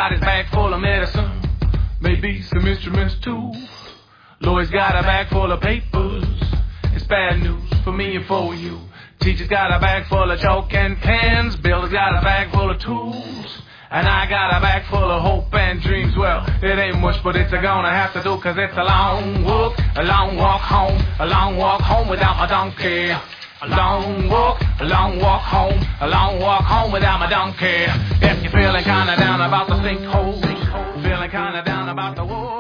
got his bag full of medicine, maybe some instruments too. Lloyd's got a bag full of papers. It's bad news for me and for you. Teacher's got a bag full of chalk and pens. Bill's got a bag full of tools. And I got a bag full of hope and dreams. Well, it ain't much, but it's gonna have to do, 'cause it's a long walk home, a long walk home without my donkey. A long walk home, a long walk home without my donkey. If you're feeling kinda down about the sinkhole, feeling kinda down about the war,